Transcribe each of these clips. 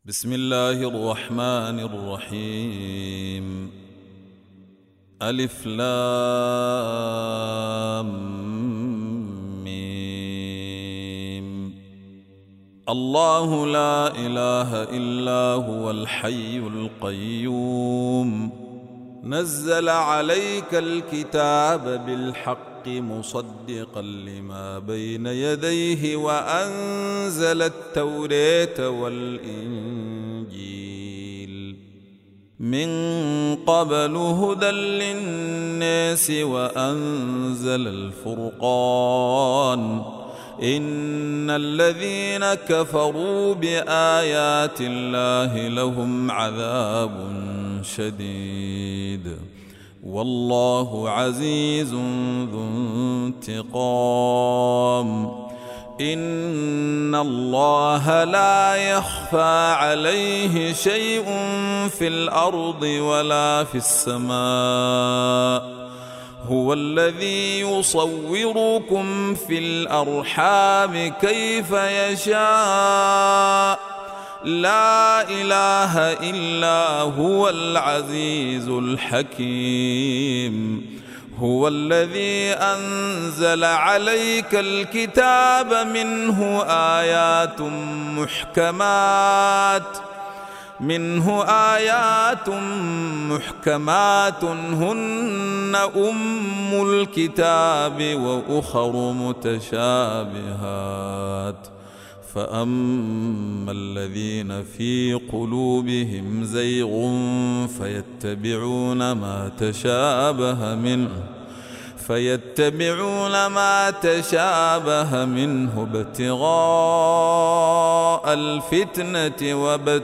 بسم الله الرحمن الرحيم. ألف لام ميم. الله لا إله إلا هو الحي القيوم، نزل عليك الكتاب بالحق مصدقا لما بين يديه وأنزل التوراة والإنجيل من قبل هدى للناس وأنزل الفرقان. إن الذين كفروا بآيات الله لهم عذاب شديد، والله عزيز ذو انتقام. إن الله لا يخفى عليه شيء في الأرض ولا في السماء. هو الذي يصوركم في الأرحام كيف يشاء، لا إله إلا هو العزيز الحكيم. هو الذي أنزل عليك الكتاب منه آيات محكمات هن أم الكتاب وأخر متشابهات. فأما الذين في قلوبهم زيغ فيتبعون ما تشابه منه ابتغاء الفتنة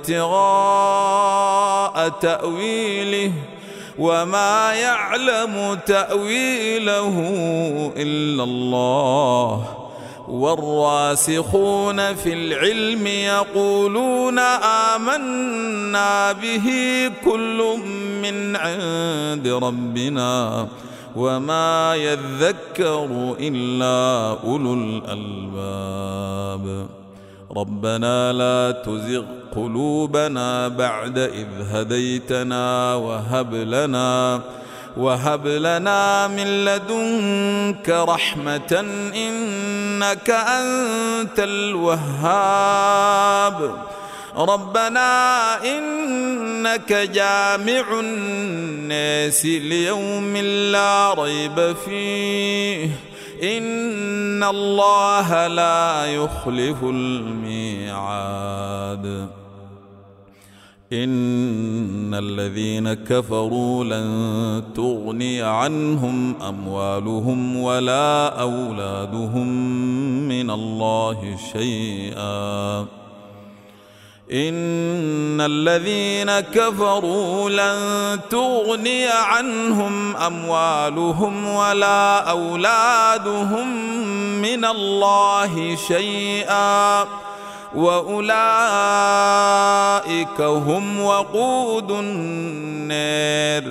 وابتغاء تأويله، وما يعلم تأويله إلا الله. والراسخون في العلم يقولون آمنا به كل من عند ربنا وما يذكر إلا أولو الألباب. ربنا لا تزغ قلوبنا بعد إذ هديتنا وهب لنا من لدنك رحمة إنك أنت الوهاب. ربنا إنك جامع الناس ليوم لا ريب فيه، إن الله لا يخلف الميعاد. إن الذين كفروا لن تغني عنهم أموالهم ولا أولادهم من الله شيئا. إن الذين كفروا لن تغني عنهم أموالهم ولا أولادهم من الله شيئا، وأولئك هم وقود النار.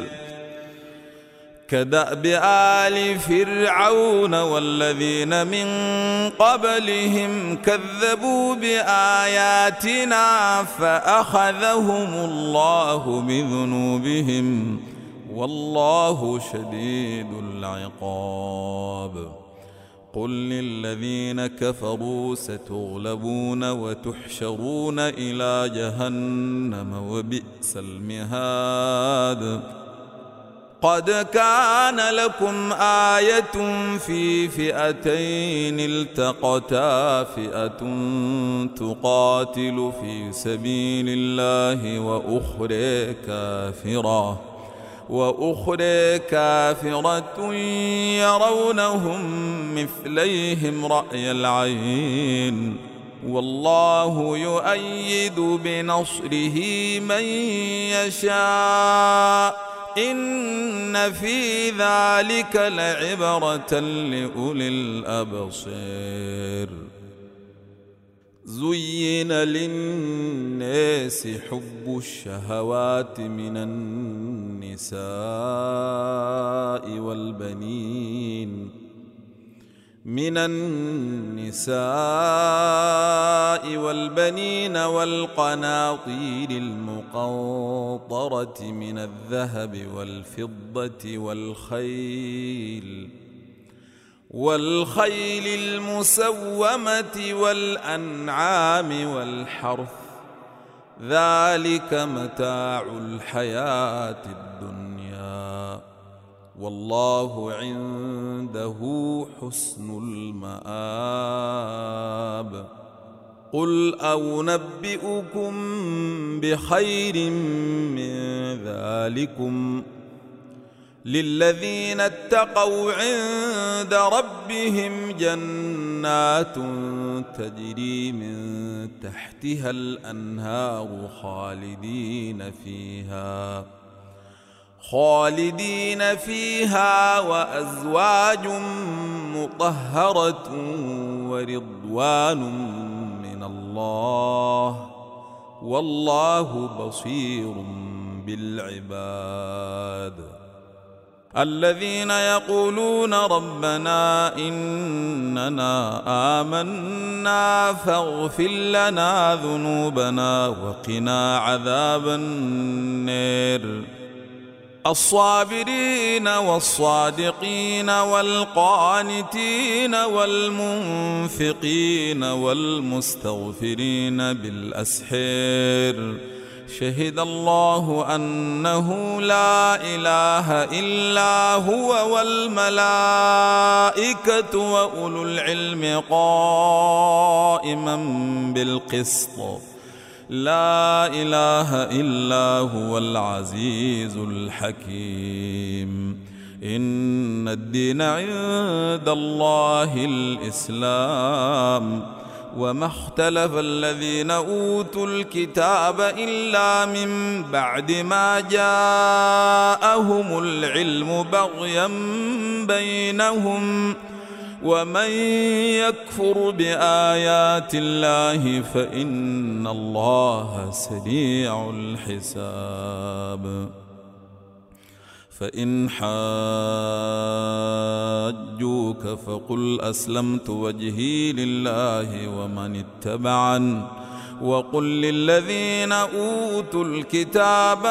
كدأب آل فرعون والذين من قبلهم كذبوا بآياتنا فأخذهم الله بذنوبهم، والله شديد العقاب. قل للذين كفروا ستغلبون وتحشرون إلى جهنم وبئس المهاد. قد كان لكم آية في فئتين التقتا، فئة تقاتل في سبيل الله وأخرى كافرة يرونهم مثليهم رأي العين، والله يؤيد بنصره من يشاء. إن في ذلك لعبرة لأولي الأبصار. زين للناس حب الشهوات من النساء من النساء والبنين والقناطير المقنطرة من الذهب والفضة والخيل المسومة والأنعام والحرث، ذلك متاع الحياة الدنيا، والله عنده حسن المآب. قل أنبئكم بخير من ذلكم للذين اتقوا عند ربهم جنات تجري من تحتها الأنهار خالدين فيها وأزواج مطهرة ورضوان من الله، والله بصير بالعباد. الذين يقولون ربنا إننا آمنا فاغفر لنا ذنوبنا وقنا عذاب النار. الصابرين والصادقين والقانتين والمنفقين والمستغفرين بالأسحار، شهد الله أنه لا إله إلا هو والملائكة وأولو العلم قائما بالقسط، لا إله إلا هو العزيز الحكيم. إن الدين عند الله الإسلام، وما اختلف الذين أوتوا الكتاب إلا من بعد ما جاءهم العلم بغيا بينهم، ومن يكفر بآيات الله فإن الله سريع الحساب. فإن حاجوك فقل أسلمت وجهي لله ومن اتبعني، وقل للذين أوتوا الكتاب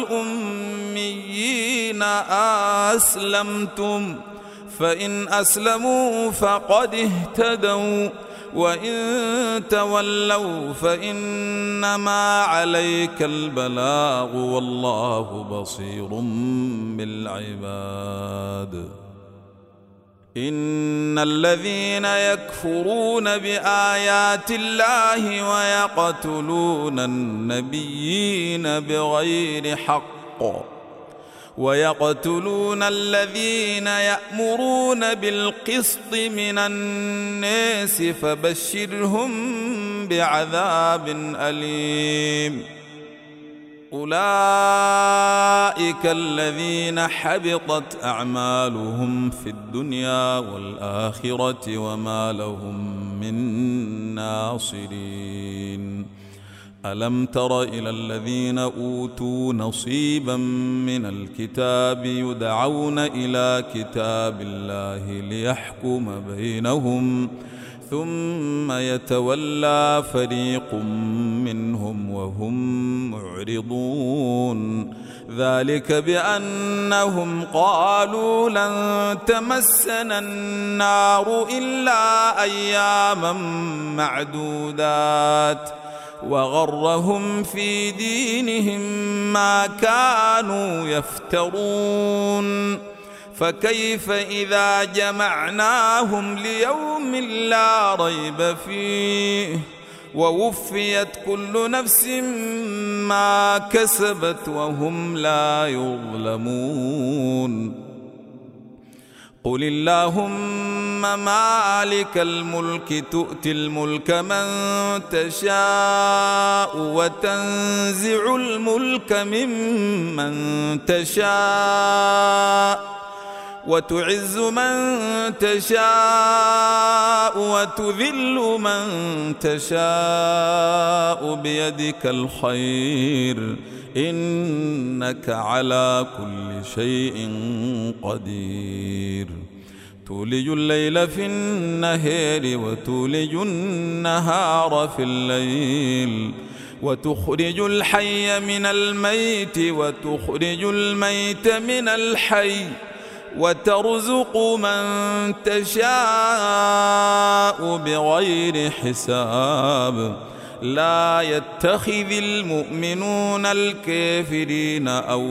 والأميين أسلمتم، فإن أسلموا فقد اهتدوا، وإن تولوا فإنما عليك البلاغ، والله بصير بالعباد. إن الذين يكفرون بآيات الله ويقتلون النبيين بغير حق ويقتلون الذين يأمرون بالقسط من الناس فبشرهم بعذاب أليم. أولئك الذين حبطت أعمالهم في الدنيا والآخرة وما لهم من ناصرين. ألم تر إلى الذين أوتوا نصيبا من الكتاب يدعون إلى كتاب الله ليحكم بينهم ثم يتولى فريق منهم وهم معرضون، ذلك بأنهم قالوا لن تمسنا النار إلا أياما معدودات، وغرهم في دينهم ما كانوا يفترون. فكيف إذا جمعناهم ليوم لا ريب فيه ووفيت كل نفس ما كسبت وهم لا يظلمون. قل اللهم مالك الملك تؤتي الملك من تشاء وتنزع الملك ممن تشاء وتعز من تشاء وتذل من تشاء بيدك الخير إنك على كل شيء قدير. تولج الليل في النهار وتولج النهار في الليل وتخرج الحي من الميت وتخرج الميت من الحي وترزق من تشاء بغير حساب لا يتخذ المؤمنون الكافرين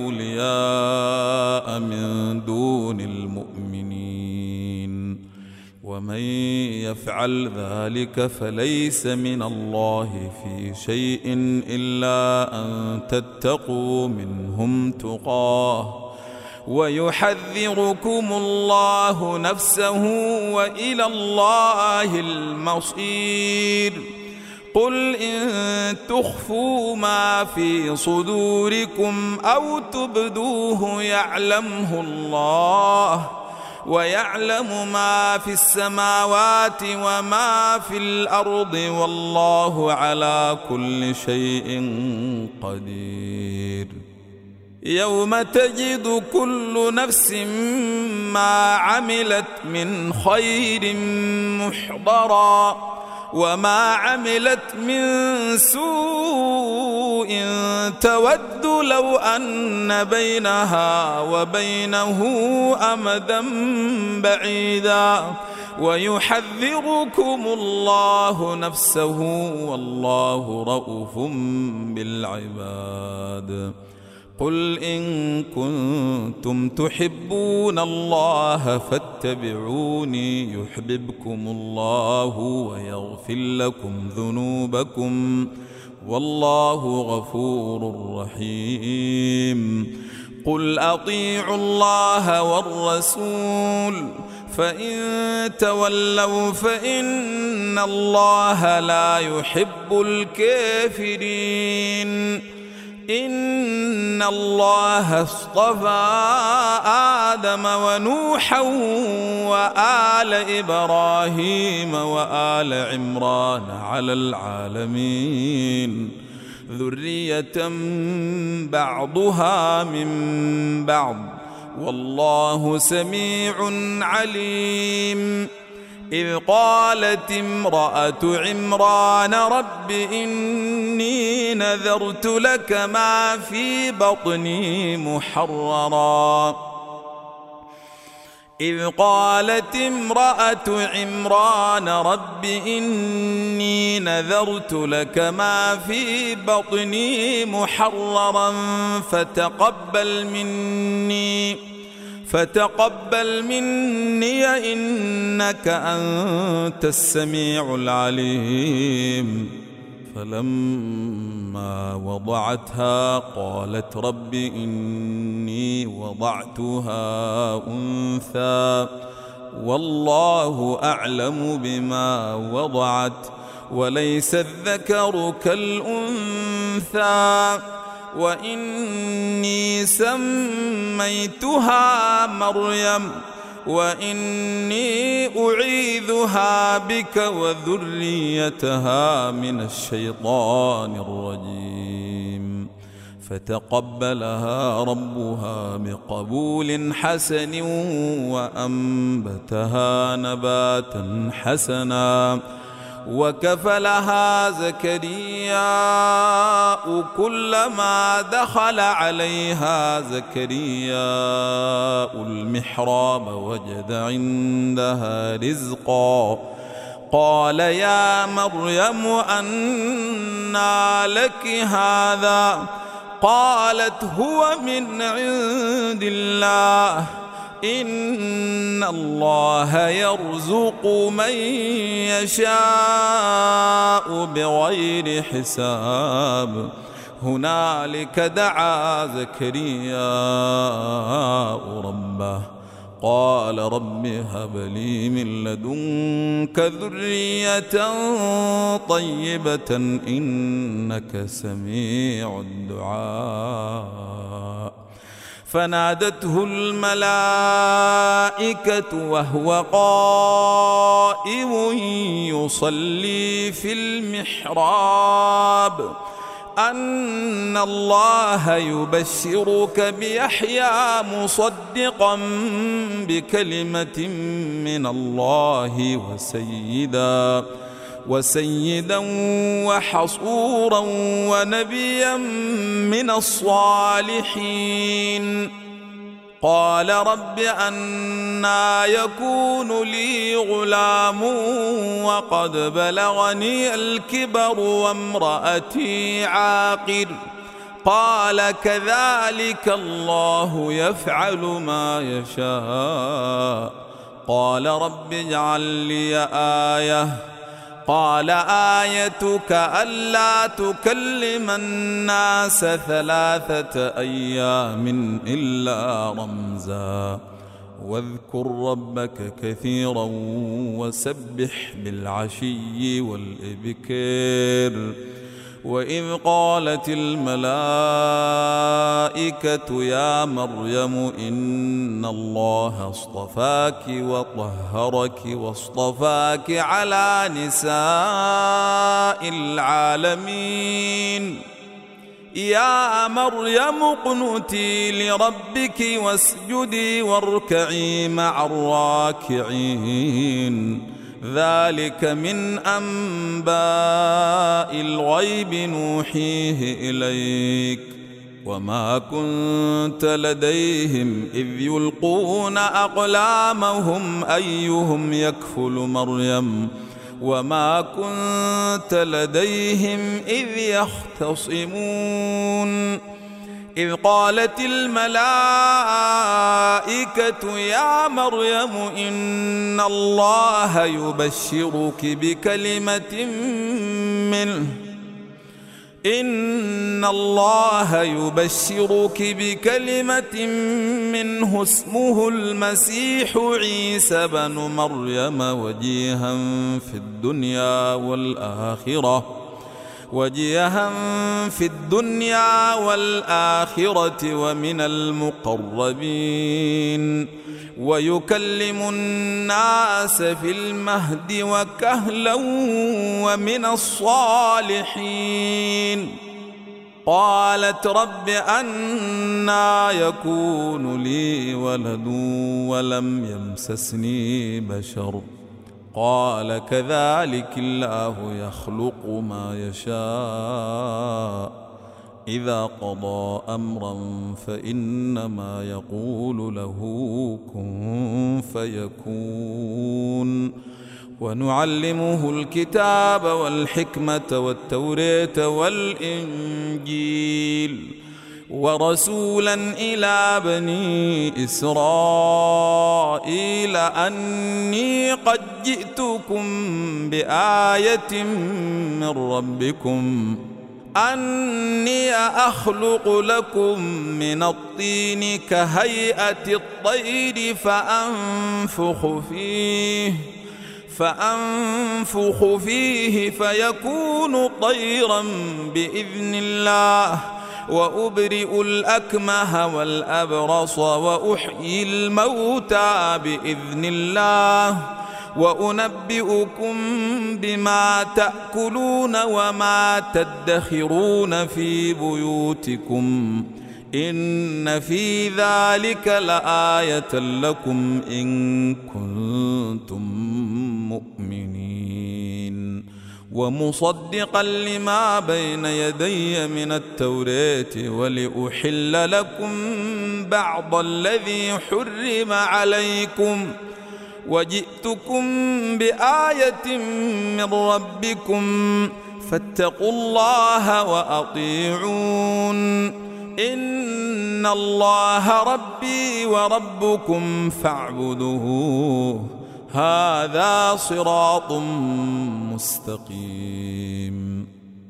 أولياء من دون المؤمنين ومن يفعل ذلك فليس من الله في شيء إلا أن تتقوا منهم تقاه ويحذركم الله نفسه وإلى الله المصير قل إن تخفوا ما في صدوركم أو تبدوه يعلمه الله ويعلم ما في السماوات وما في الأرض والله على كل شيء قدير يوم تجد كل نفس ما عملت من خير محضرا وما عملت من سوء تود لو أن بينها وبينه أمدا بعيدا ويحذركم الله نفسه والله رؤوف بالعباد قل إن كنتم تحبون الله فاتبعوني يحببكم الله ويغفر لكم ذنوبكم والله غفور رحيم قل أطيعوا الله والرسول فإن تولوا فإن الله لا يحب الكافرين إن الله اصطفى آدم ونوحا وآل إبراهيم وآل عمران على العالمين ذرية بعضها من بعض والله سميع عليم إذ قالت امرأة عمران رب إني نذرت لك ما في بطني محررا إذ قالت امرأة عمران رب إني نذرت لك ما في بطني محررا فتقبل مني إنك أنت السميع العليم فلما وضعتها قالت رب إني وضعتها أنثى والله أعلم بما وضعت وليس الذكر كالأنثى وإني سميتها مريم وإني أعيذها بك وذريتها من الشيطان الرجيم فتقبلها ربها بقبول حسن وأنبتها نباتا حسنا وكفلها زكرياء كلما دخل عليها زكرياء المحراب وجد عندها رزقا قال يا مريم أنى لك هذا قالت هو من عند الله إن الله يرزق من يشاء بغير حساب هنالك دعا زكرياء ربه قال رب هب لي من لدنك ذرية طيبة إنك سميع الدعاء فنادته الملائكة وهو قائم يصلي في المحراب أن الله يبشرك بيحيى مصدقا بكلمة من الله وسيدا وحصورا ونبيا من الصالحين. قال رب أنى يكون لي غلام وقد بلغني الكبر وامرأتي عاقر. قال كذلك الله يفعل ما يشاء. قال رب اجعل لي آية. قال آيتك ألا تكلم الناس 3 أيام إلا رمزا واذكر ربك كثيرا وسبح بالعشي والإبكار. وإذ قالت الملائكة يا مريم إن الله اصطفاك وطهرك واصطفاك على نساء العالمين. يا مريم اقنتي لربك واسجدي واركعي مع الراكعين. ذلك من أنباء الغيب نوحيه إليك وما كنت لديهم إذ يلقون أقلامهم أيهم يكفل مريم وما كنت لديهم إذ يختصمون. إذ قالت الملائكة يا مريم إن الله يبشرك بكلمة منه اسمه المسيح عيسى بن مريم وجيها في الدنيا والآخرة ومن المقربين ويكلم الناس في المهد وكهلا ومن الصالحين. قالت رب أنى يكون لي ولد ولم يمسسني بشر. قال كذلك الله يخلق ما يشاء إذا قضى أمرا فإنما يقول له كن فيكون. ونعلمه الكتاب والحكمة والتوراة والإنجيل ورسولا إلى بني إسرائيل أني قد جئتكم بآية من ربكم أني أخلق لكم من الطين كهيئة الطير فأنفخ فيه فيكون طيرا بإذن الله وأبرئ الأكمه والأبرص وأحيي الموتى بإذن الله وأنبئكم بما تأكلون وما تدخرون في بيوتكم إن في ذلك لآية لكم إن كنتم مؤمنين. ومصدقا لما بين يدي من التوراة ولأحل لكم بعض الذي حرم عليكم وجئتكم بآية من ربكم فاتقوا الله وأطيعون. إن الله ربي وربكم فاعبدوه هذا صراط مستقيم.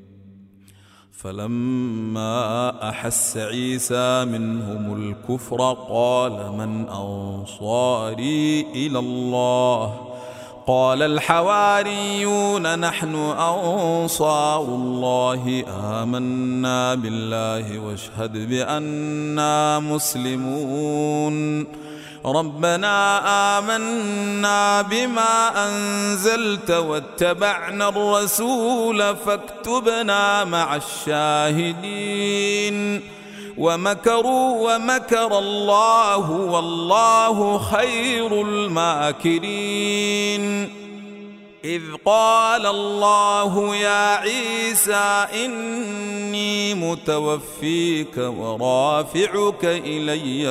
فلما أحس عيسى منهم الكفر قال من أنصاري إلى الله قال الحواريون نحن أنصار الله آمنا بالله واشهد بأننا مسلمون. ربنا آمنا بما أنزلت واتبعنا الرسول فاكتبنا مع الشاهدين ومكروا ومكر الله والله خير الماكرين إذ قال الله يا عيسى إني متوفيك ورافعك إلي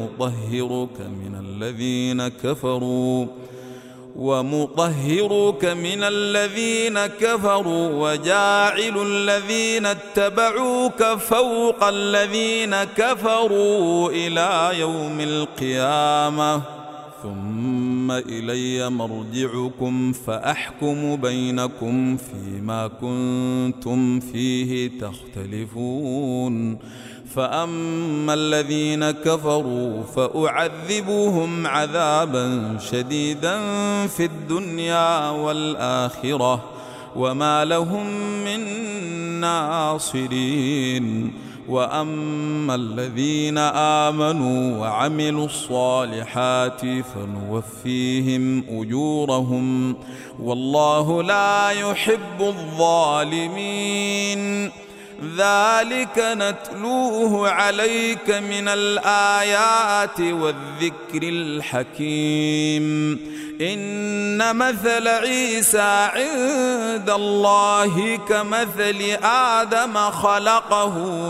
ومطهرك من الذين كفروا وجاعل الذين اتبعوك فوق الذين كفروا إلى يوم القيامة ثم إلي مرجعكم فأحكم بينكم فيما كنتم فيه تختلفون فأما الذين كفروا فأعذبهم عذابا شديدا في الدنيا والآخرة وما لهم من ناصرين وأما الذين آمنوا وعملوا الصالحات فنوفيهم أجورهم والله لا يحب الظالمين ذلك نتلوه عليك من الآيات والذكر الحكيم إن مثل عيسى عند الله كمثل آدم خلقه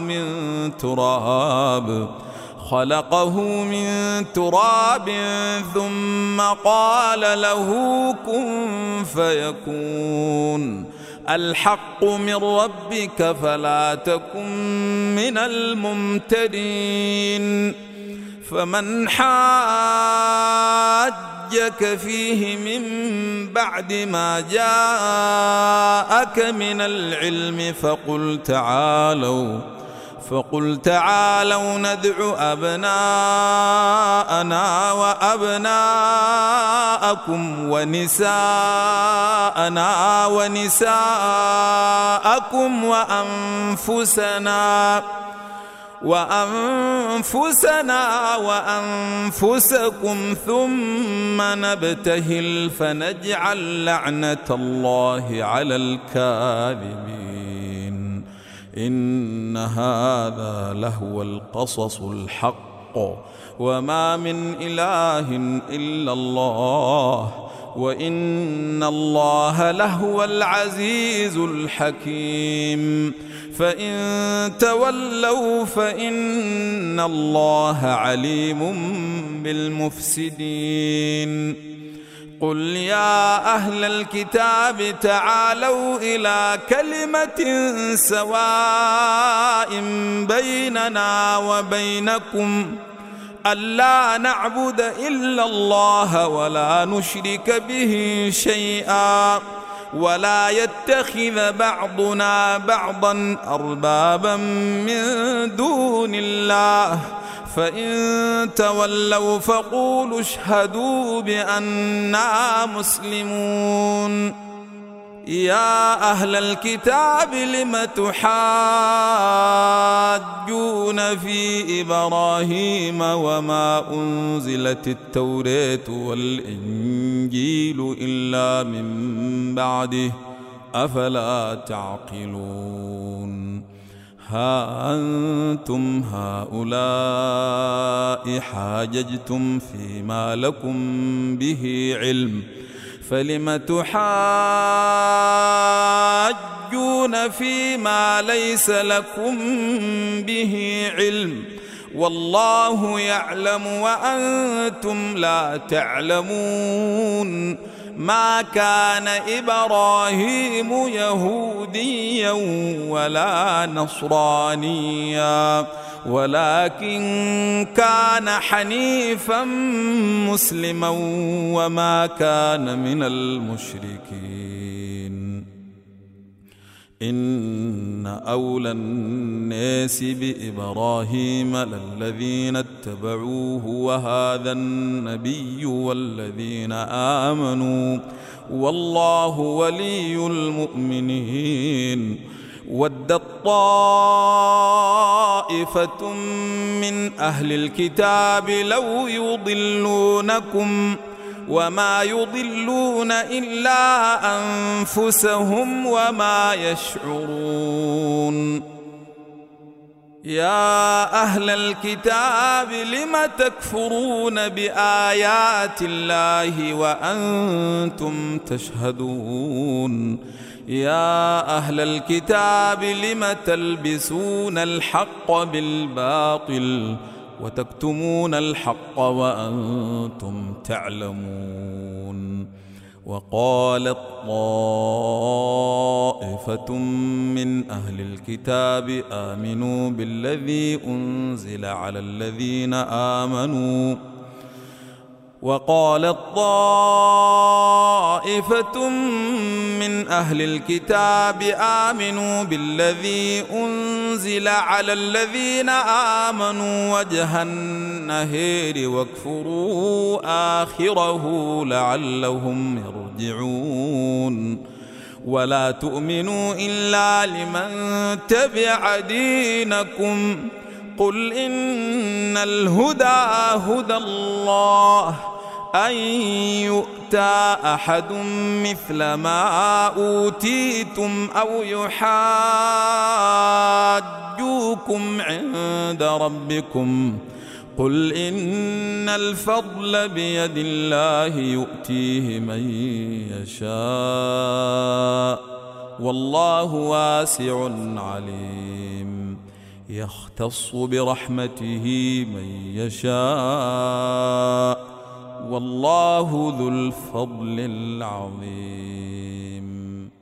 من تراب ثم قال له كن فيكون الحق من ربك فلا تكن من الممترين فمن حاجك فيه من بعد ما جاءك من العلم فقل تعالوا ندع أبناءنا وأبناءكم ونساءنا ونساءكم وأنفسنا وأنفسكم ثم نبتهل فنجعل لعنة الله على الكاذبين إن هذا لهو القصص الحق وما من إله إلا الله وإن الله لهو العزيز الحكيم فإن تولوا فإن الله عليم بالمفسدين قل يا أهل الكتاب تعالوا إلى كلمة سواء بيننا وبينكم ألا نعبد إلا الله ولا نشرك به شيئا ولا يتخذ بعضنا بعضا أربابا من دون الله فإن تولوا فقولوا اشهدوا بأننا مسلمون يا أهل الكتاب لم تحاجون في إبراهيم وما أنزلت التوراة والإنجيل إلا من بعده أفلا تعقلون ها أنتم هؤلاء حاججتم فيما لكم به علم فلم تحاجون فيما ليس لكم به علم والله يعلم وأنتم لا تعلمون ما كان إبراهيم يهوديا ولا نصرانيا ولكن كان حنيفا مسلما وما كان من المشركين إن أولى الناس بإبراهيم للذين اتبعوه وهذا النبي والذين آمنوا والله ولي المؤمنين ود ودت طائفة من أهل الكتاب لو يضلونكم وما يضلون إلا أنفسهم وما يشعرون. يا أهل الكتاب لم تكفرون بآيات الله وأنتم تشهدون. يا أهل الكتاب لم تلبسون الحق بالباطل وتكتمون الحق وأنتم تعلمون. وقالت طائفة من أهل الكتاب آمنوا بالذي أنزل على الذين آمنوا وقالت طائفة من أهل الكتاب آمنوا بالذي أنزل على الذين آمنوا وجه النهار واكفروا آخره لعلهم يرجعون. ولا تؤمنوا إلا لمن تبع دينكم قل إن الهدى هدى الله أن يؤتى أحد مثل ما أوتيتم أو يحاجوكم عند ربكم قل إن الفضل بيد الله يؤتيه من يشاء والله واسع عليم. يختص برحمته من يشاء والله ذو الفضل العظيم.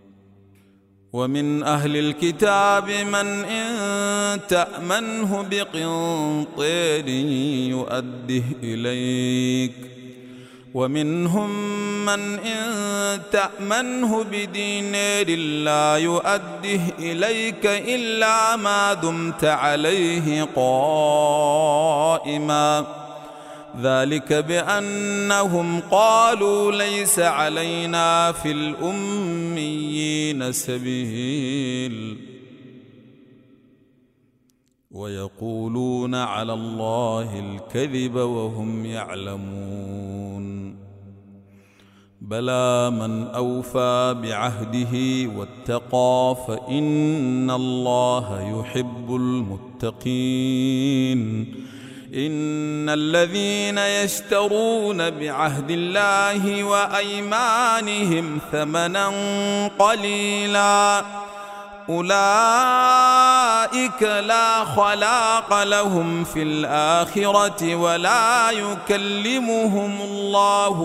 ومن أهل الكتاب من إن تأمنه بقنطير يؤده إليك ومنهم من إن تأمنه بدينار لا يؤده إليك إلا ما دمت عليه قائما ذلك بأنهم قالوا ليس علينا في الأميين سبيل ويقولون على الله الكذب وهم يعلمون. بلى من أوفى بعهده واتقى فإن الله يحب المتقين. إن الذين يشترون بعهد الله وأيمانهم ثمنا قليلا أولئك لا خلاق لهم في الآخرة ولا يكلمهم الله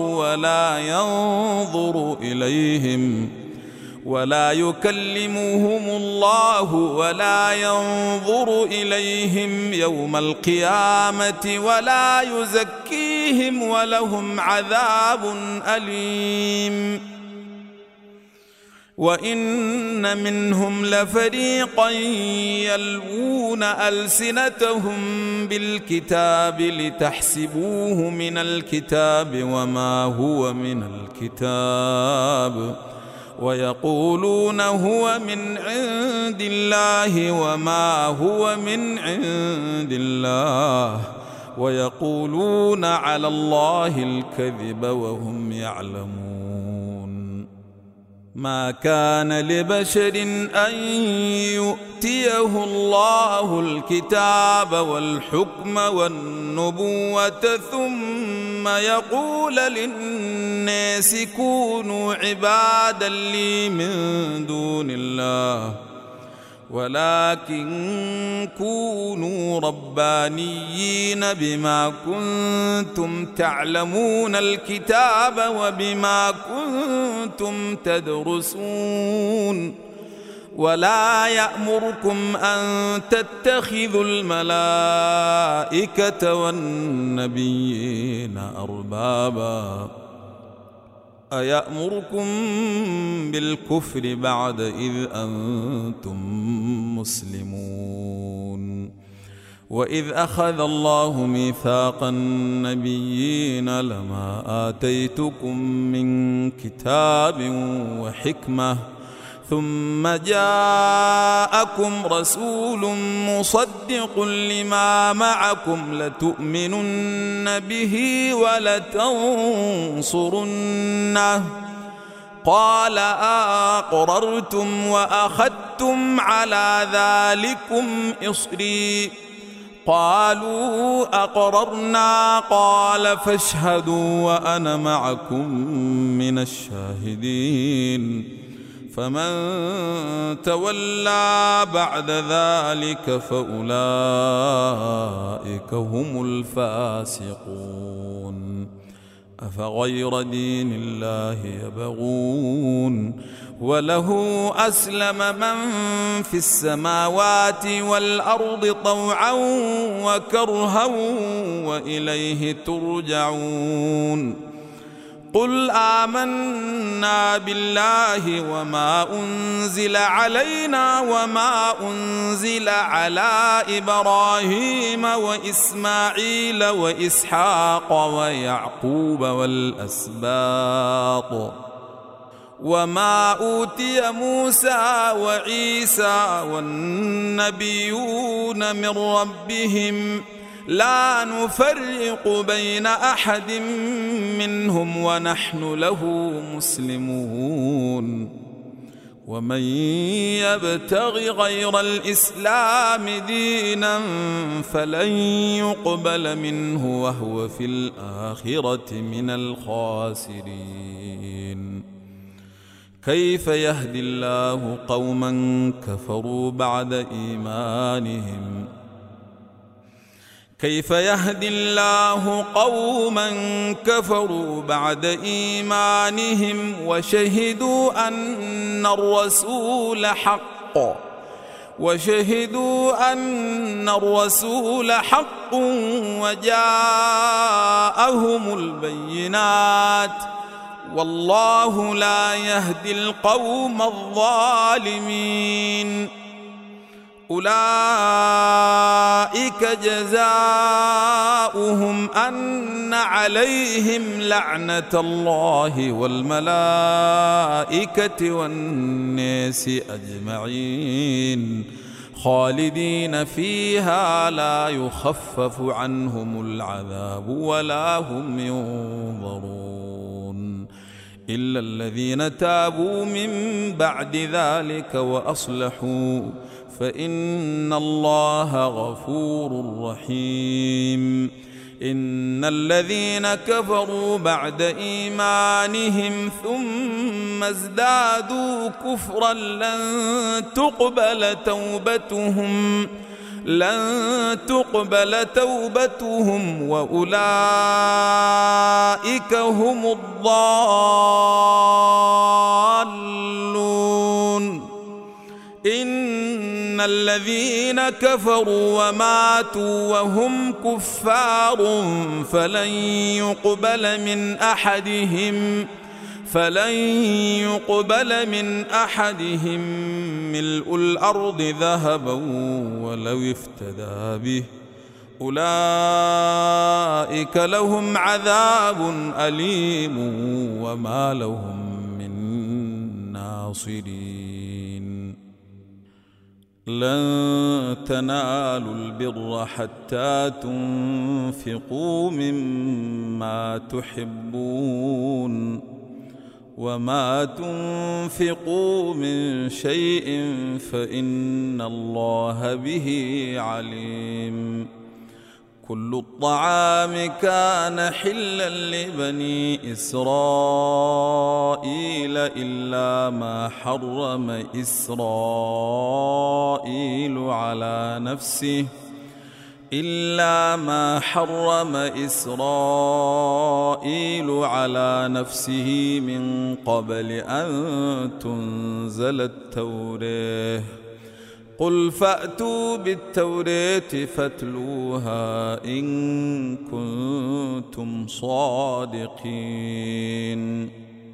ولا ينظر إليهم يوم القيامة ولا يزكيهم ولهم عذاب أليم. وإن منهم لفريقا يلوون ألسنتهم بالكتاب لتحسبوه من الكتاب وما هو من الكتاب ويقولون هو من عند الله وما هو من عند الله ويقولون على الله الكذب وهم يعلمون. ما كان لبشر أن يؤتيه الله الكتاب والحكم والنبوة ثم يقول للناس كونوا عبادا لي من دون الله ولكن كونوا ربانيين بما كنتم تعلمون الكتاب وبما كنتم تدرسون. ولا يأمركم أن تتخذوا الملائكة والنبيين أربابا أيأمركم بالكفر بعد إذ أنتم مسلمون. وإذ أخذ الله ميثاق النبيين لما آتيتكم من كتاب وحكمة ثم جاءكم رسول مصدق لما معكم لتؤمنن به ولتنصرنه قال أقررتم وأخذتم على ذلكم إصري قالوا أقررنا قال فاشهدوا وأنا معكم من الشاهدين فمن تولى بعد ذلك فأولئك هم الفاسقون أفغير دين الله يبغون وله أسلم من في السماوات والأرض طوعا وكرها وإليه ترجعون قل آمنا بالله وما أنزل علينا وما أنزل على إبراهيم وإسماعيل وإسحاق ويعقوب والأسباط وما أوتي موسى وعيسى والنبيون من ربهم لا نفرق بين أحد منهم ونحن له مسلمون ومن يبتغ غير الإسلام دينا فلن يقبل منه وهو في الآخرة من الخاسرين كيف يهدي الله قوما كفروا بعد إيمانهم كيف يهدي الله قوما كفروا بعد إيمانهم وشهدوا أن الرسول حق وجاءهم البينات والله لا يهدي القوم الظالمين أولئك جزاؤهم أن عليهم لعنة الله والملائكة والناس أجمعين خالدين فيها لا يخفف عنهم العذاب ولا هم ينظرون إلا الذين تابوا من بعد ذلك وأصلحوا فإن الله غفور رحيم إن الذين كفروا بعد إيمانهم ثم ازدادوا كفرا لن تقبل توبتهم وأولئك هم الضالون إن الذين كفروا وماتوا وهم كفار فلن يقبل من أحدهم ملء الأرض ذهبا ولو افتدى به أولئك لهم عذاب أليم وما لهم من ناصرين لن تنالوا البر حتى تنفقوا مما تحبون وما تنفقوا من شيء فإن الله به عليم كل الطعام كان حلا لبني إسرائيل إلا ما حرم إسرائيل على نفسه من قبل أن تنزل التوراة قل فأتوا بالتوراة فاتلوها إن كنتم صادقين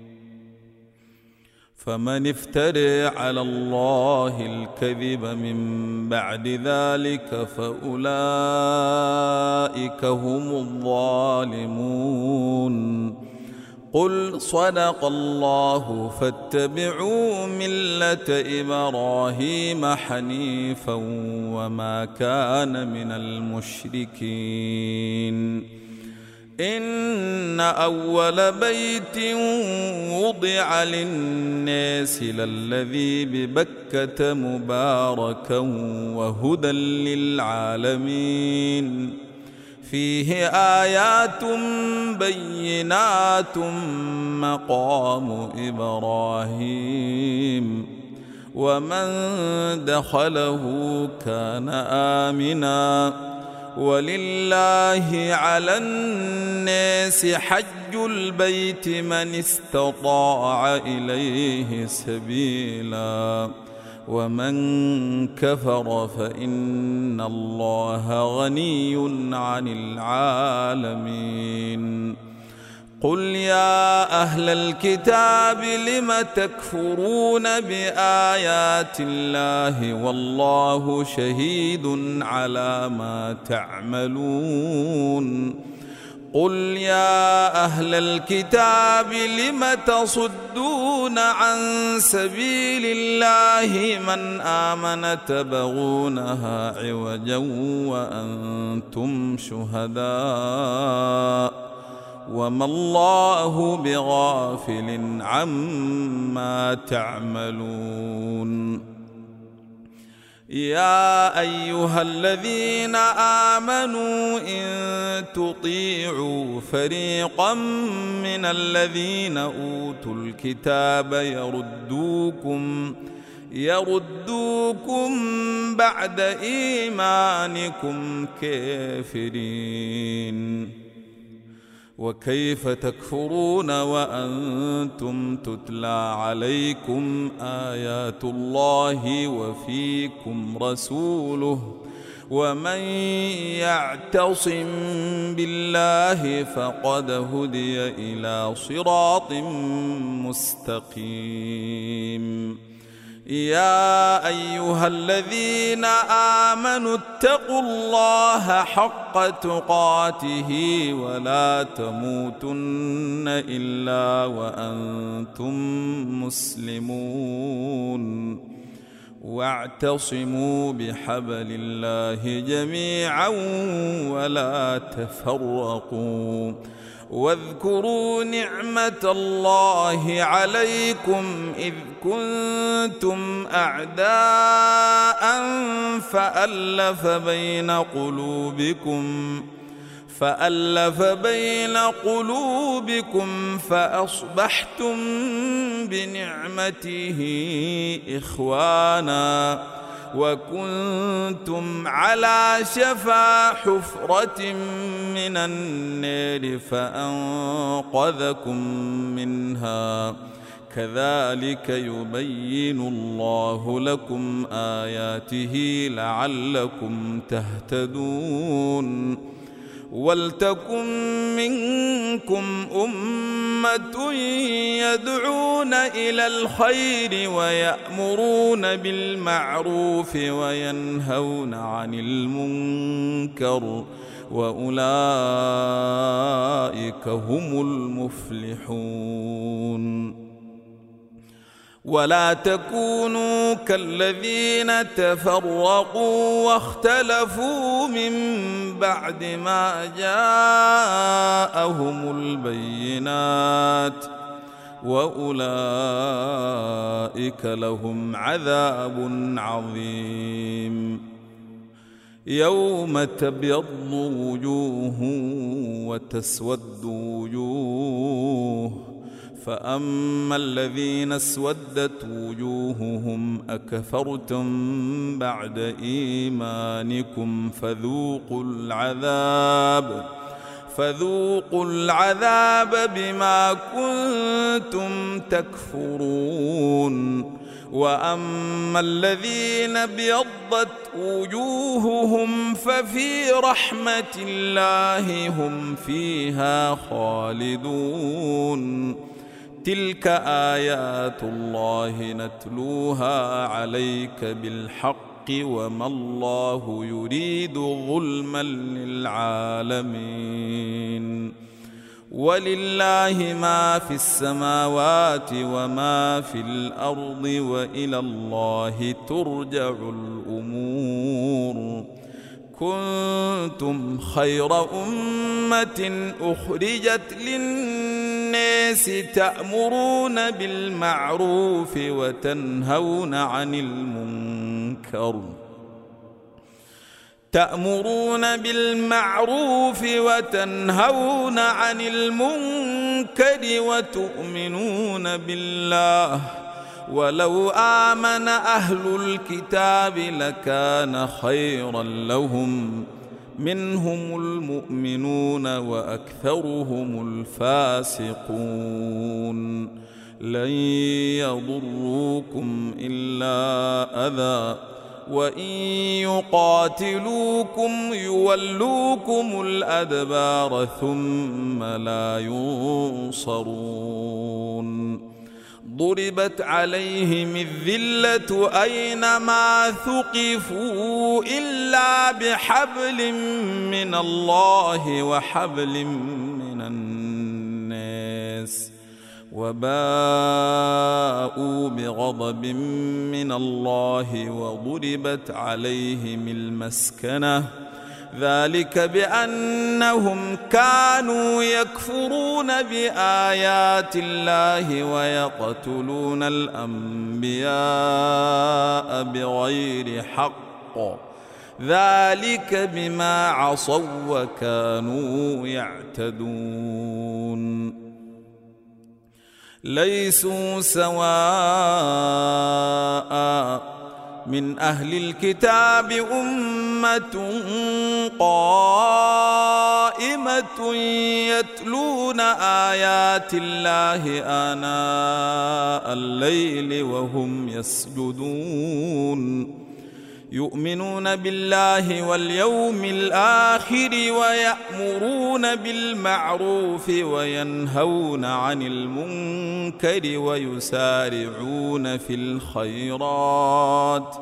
فمن افترى على الله الكذب من بعد ذلك فأولئك هم الظالمون قل صدق الله فاتبعوا ملة إبراهيم حنيفا وما كان من المشركين إن أول بيت وضع للناس للذي ببكة مباركا وهدى للعالمين فيه آيات بينات مقام إبراهيم ومن دخله كان آمنا ولله على الناس حج البيت من استطاع إليه سبيلا ومن كفر فإن الله غني عن العالمين قل يا أهل الكتاب لم تكفرون بآيات الله والله شهيد على ما تعملون قل يا أهل الكتاب لم تصدون عن سبيل الله من آمن تبغونها عوجا وأنتم شهداء وما الله بغافل عما تعملون يا أيها الذين آمنوا إن تطيعوا فريقا من الذين أوتوا الكتاب يردوكم بعد إيمانكم كافرين وكيف تكفرون وأنتم تتلى عليكم آيات الله وفيكم رسوله ومن يعتصم بالله فقد هدي إلى صراط مستقيم يا أيها الذين آمنوا اتقوا الله حق تقاته ولا تموتن إلا وأنتم مسلمون واعتصموا بحبل الله جميعا ولا تفرقوا واذكروا نعمة الله عليكم إذ كنتم أعداء فألف بين قلوبكم فأصبحتم بنعمته إخوانا وكنتم على شفا حفرة من النار فأنقذكم منها كذلك يبين الله لكم آياته لعلكم تهتدون ولتكن منكم أمة يدعون إلى الخير ويأمرون بالمعروف وينهون عن المنكر وأولئك هم المفلحون ولا تكونوا كالذين تفرقوا واختلفوا من بعد ما جاءهم البينات وأولئك لهم عذاب عظيم يوم تبيض وجوه وتسود وجوه فأما الذين اسودت وجوههم أكفرتم بعد إيمانكم فذوقوا العذاب بما كنتم تكفرون وأما الذين ابيضت وجوههم ففي رحمة الله هم فيها خالدون تلك آيات الله نتلوها عليك بالحق وما الله يريد ظلما للعالمين ولله ما في السماوات وما في الأرض وإلى الله ترجع الأمور. كنتم خير أمة أخرجت للناس تأمرون بالمعروف وتنهون عن المنكر وتؤمنون بالله. ولو آمن أهل الكتاب لكان خيرا لهم، منهم المؤمنون وأكثرهم الفاسقون. لن يضروكم إلا أذى، وإن يقاتلوكم يولوكم الأدبار ثم لا ينصرون. ضربت عليهم الذلة أينما ثقفوا إلا بحبل من الله وحبل من الناس، وباءوا بغضب من الله وضربت عليهم المسكنة، ذلك بأنهم كانوا يكفرون بآيات الله ويقتلون الأنبياء بغير حق، ذلك بما عصوا وكانوا يعتدون. ليسوا سواء من أهل الكتاب أمة قائمة يتلون آيات الله آناء الليل وهم يسجدون، يؤمنون بالله واليوم الآخر ويأمرون بالمعروف وينهون عن المنكر ويسارعون في الخيرات،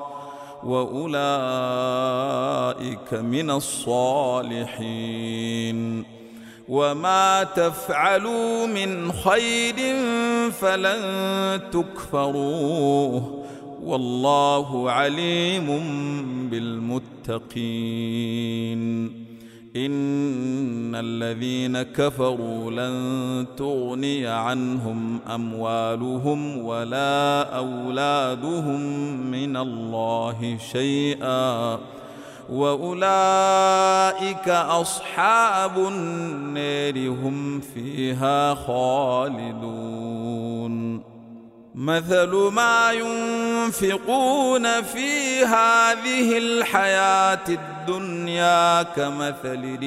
وأولئك من الصالحين. وما تفعلوا من خير فلن تكفروه، والله عليم بالمتقين. إن الذين كفروا لن تغني عنهم أموالهم ولا أولادهم من الله شيئا، وأولئك أصحاب النار هم فيها خالدون. مثل ما ينفقون في هذه الحياة الدنيا كمثل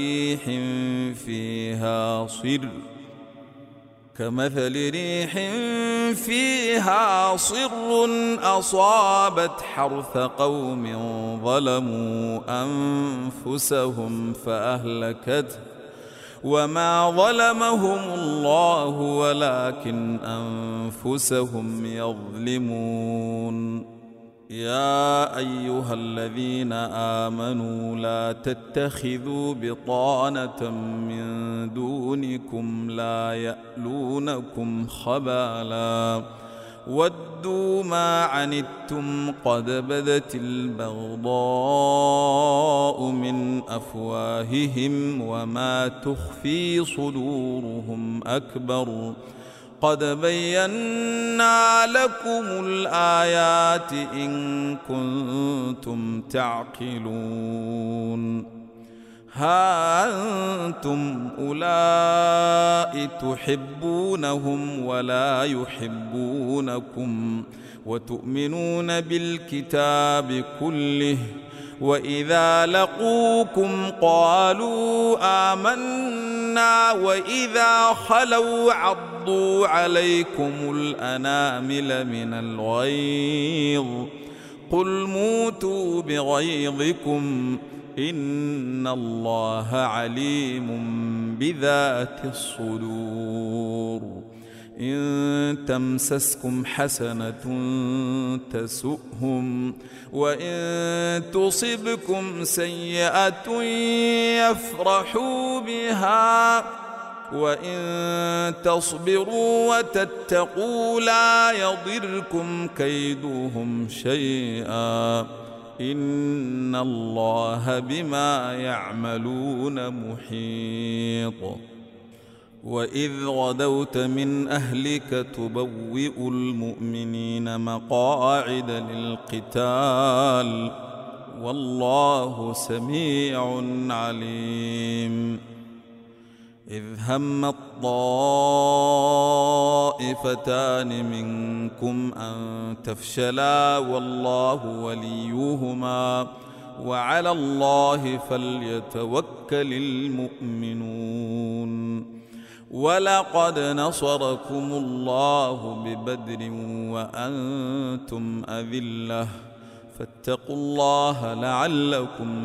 ريح فيها صر أصابت حرث قوم ظلموا أنفسهم فأهلكته، وما ظلمهم الله ولكن أنفسهم يظلمون. يا أيها الذين آمنوا لا تتخذوا بطانة من دونكم لا يألونكم خبالا ودوا ما عنتم قد بدت البغضاء من أفواههم وما تخفي صدورهم أكبر قد بينا لكم الآيات إن كنتم تعقلون. ها أنتم أولئك تحبونهم ولا يحبونكم وتؤمنون بالكتاب كله، وإذا لقوكم قالوا آمنا وإذا خلوا عضوا عليكم الأنامل من الغيظ قل موتوا بغيظكم إن الله عليم بذات الصدور. إن تمسسكم حسنة تسؤهم وإن تصبكم سيئة يفرحوا بها وإن تصبروا وتتقوا لا يضركم كيدهم شيئا إن الله بما يعملون محيط. وإذ غدوت من أهلك تبوئ المؤمنين مقاعد للقتال والله سميع عليم. إذ همت طائفتان منكم أن تفشلا والله وليهما وعلى الله فليتوكل المؤمنون. ولقد نصركم الله ببدر وأنتم أذلة فاتقوا الله لعلكم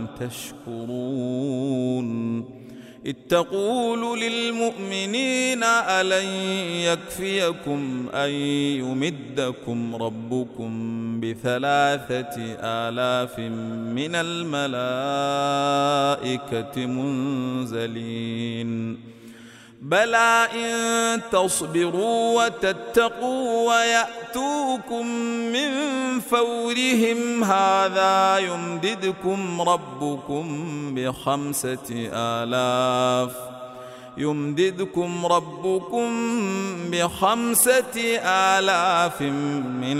تشكرون. إذ تقول للمؤمنين ألن يكفيكم أن يمدكم ربكم ب3,000 من الملائكة منزلين بلى إن تصبروا وتتقوا ويأتوكم من فورهم هذا يمددكم ربكم ب5,000 من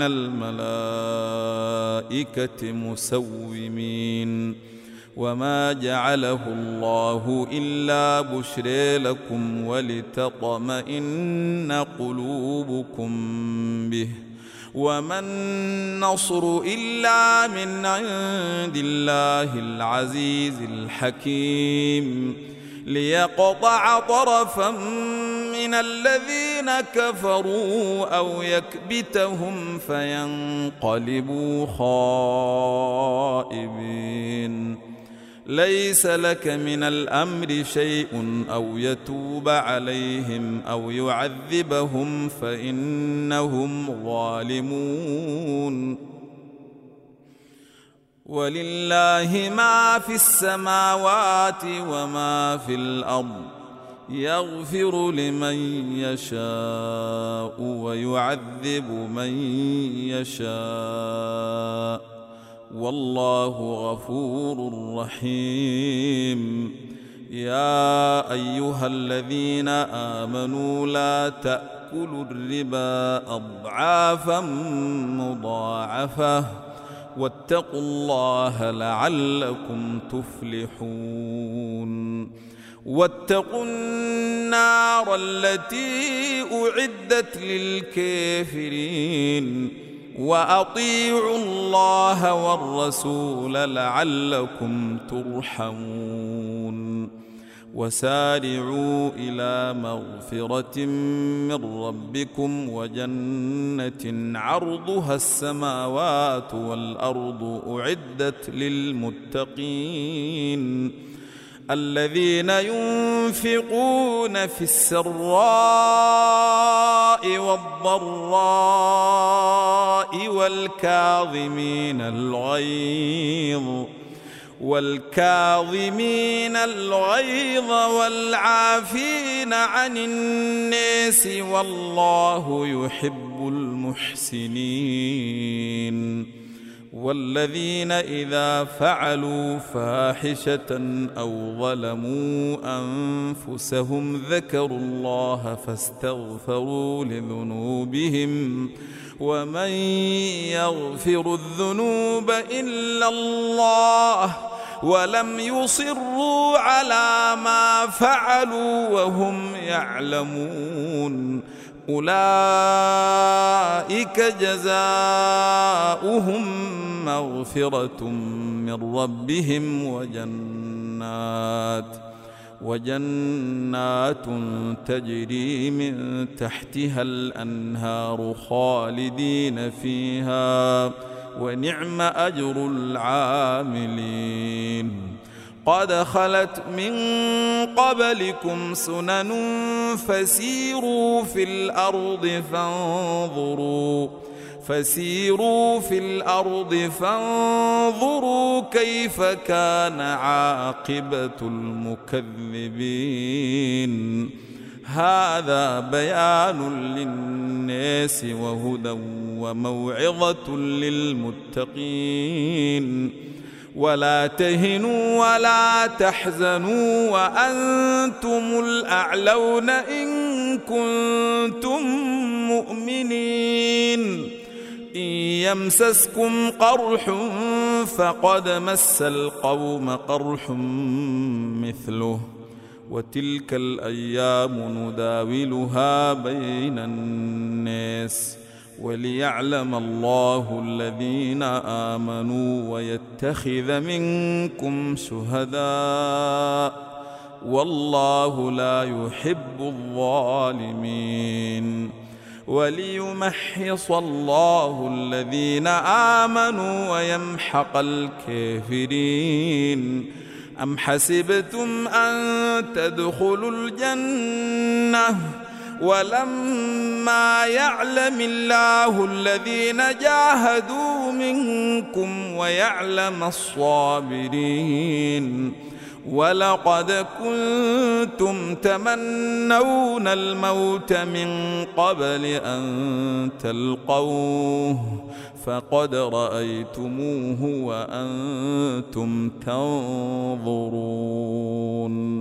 الملائكة مسومين وما جعله الله إلا بشرى لكم ولتطمئن قلوبكم به وما النصر إلا من عند الله العزيز الحكيم ليقطع طرفا من الذين كفروا أو يكبتهم فينقلبوا خائبين. ليس لك من الأمر شيء أو يتوب عليهم أو يعذبهم فإنهم ظالمون. ولله ما في السماوات وما في الأرض يغفر لمن يشاء ويعذب من يشاء والله غفور رحيم. يا أيها الذين آمنوا لا تأكلوا الربا أضعافا مضاعفة واتقوا الله لعلكم تفلحون. واتقوا النار التي أعدت للكافرين وأطيعوا الله والرسول لعلكم ترحمون. وسارعوا إلى مغفرة من ربكم وجنة عرضها السماوات والأرض أعدت للمتقين الذين ينفقون في السراء والضراء والكاظمين الغيظ والعافين عن الناس والله يحب المحسنين. والذين إذا فعلوا فاحشة أو ظلموا أنفسهم ذكروا الله فاستغفروا لذنوبهم ومن يغفر الذنوب إلا الله ولم يصروا على ما فعلوا وهم يعلمون أولئك جزاؤهم مغفرة من ربهم وجنات تجري من تحتها الأنهار خالدين فيها ونعم أجر العاملين. قد خلت من قبلكم سنن فسيروا في الأرض فانظروا كيف كان عاقبة المكذبين. هذا بيان للناس وهدى وموعظة للمتقين. ولا تهنوا ولا تحزنوا وأنتم الأعلون إن كنتم مؤمنين. إن يمسسكم قرح فقد مس القوم قرح مثله وتلك الأيام نداولها بين الناس وليعلم الله الذين آمنوا ويتخذ منكم شهداء والله لا يحب الظالمين. وليمحص الله الذين آمنوا ويمحق الكافرين. أم حسبتم أن تدخلوا الجنة ولما يعلم الله الذين جاهدوا منكم ويعلم الصابرين. ولقد كنتم تمنون الموت من قبل أن تلقوه فقد رأيتموه وأنتم تنظرون.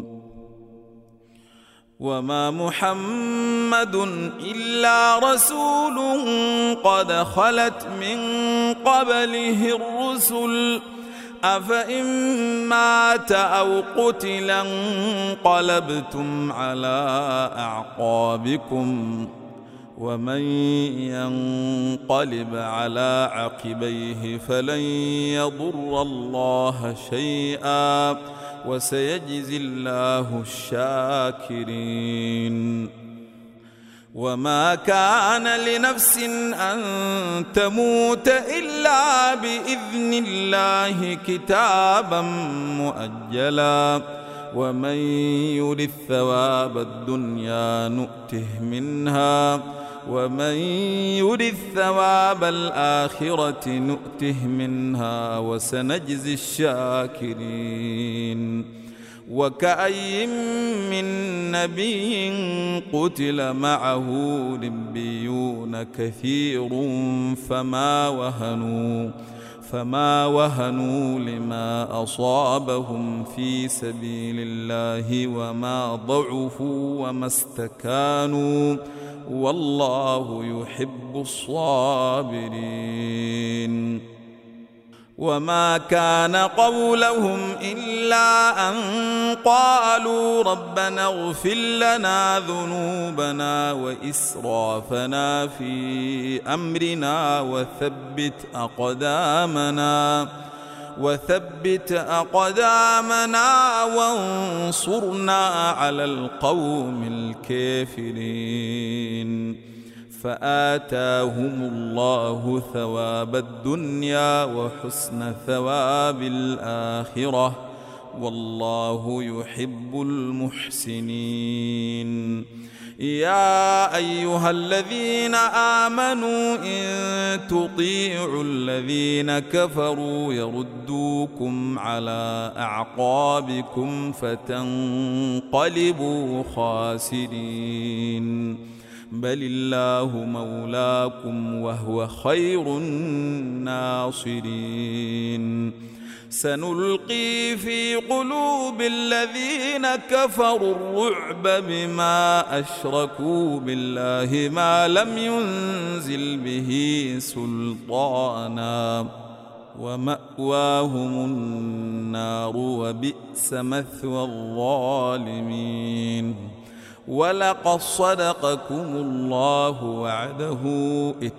وما محمد إلا رسول قد خلت من قبله الرسل أفإن مات أو قتل انقلبتم على أعقابكم ومن ينقلب على عقبيه فلن يضر الله شيئا وسيجزي الله الشاكرين. وما كان لنفس أن تموت إلا بإذن الله كتابا مؤجلا ومن يرد ثواب الدنيا نؤته منها ومن يرد ثواب الآخرة نؤته منها وسنجزي الشاكرين. وكأي من نبي قتل معه ربيون كثير فما وهنوا لما أصابهم في سبيل الله وما ضعفوا وما استكانوا والله يحب الصابرين. وما كان قولهم إلا أن قالوا ربنا اغفر لنا ذنوبنا وإسرافنا في أمرنا وثبت أقدامنا وانصرنا على القوم الكافرين. فآتاهم الله ثواب الدنيا وحسن ثواب الآخرة والله يحب المحسنين. يا أيها الذين آمنوا إن تطيعوا الذين كفروا يردوكم على أعقابكم فتنقلبوا خاسرين. بل الله مولاكم وهو خير الناصرين. سنلقي في قلوب الذين كفروا الرعب بما أشركوا بالله ما لم ينزل به سلطانا ومأواهم النار وبئس مثوى الظالمين. ولقد صدقكم الله وعده إذ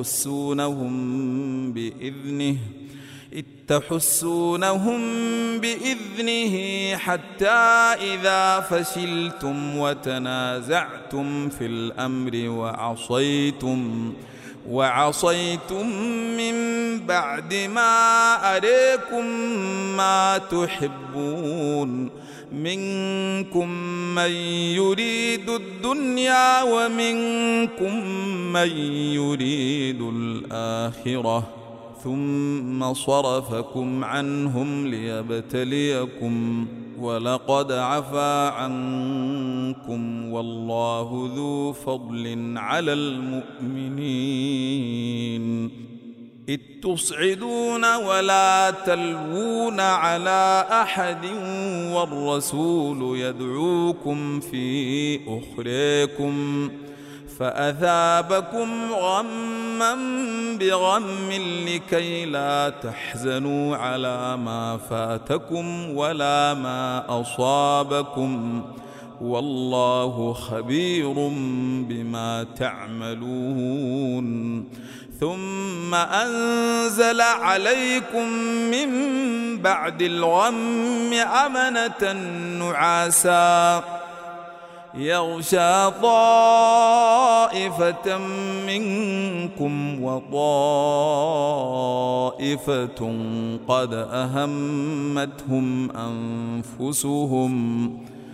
تحسونهم بإذنه حتى إذا فشلتم وتنازعتم في الأمر وعصيتم من بعد ما أريكم ما تحبون منكم من يريد الدنيا ومنكم من يريد الآخرة ثم صرفكم عنهم ليبتليكم ولقد عفا عنكم عنكم والله ذو فضل على المؤمنين إذ تصعدون ولا تلوون على أحد والرسول يدعوكم في أخريكم فأثابكم غما بغم لكي لا تحزنوا على ما فاتكم ولا ما أصابكم والله خبير بما تعملون ثم أنزل عليكم من بعد الغم أمنة نعاسا يغشى طائفة منكم وطائفة قد أهمتهم أنفسهم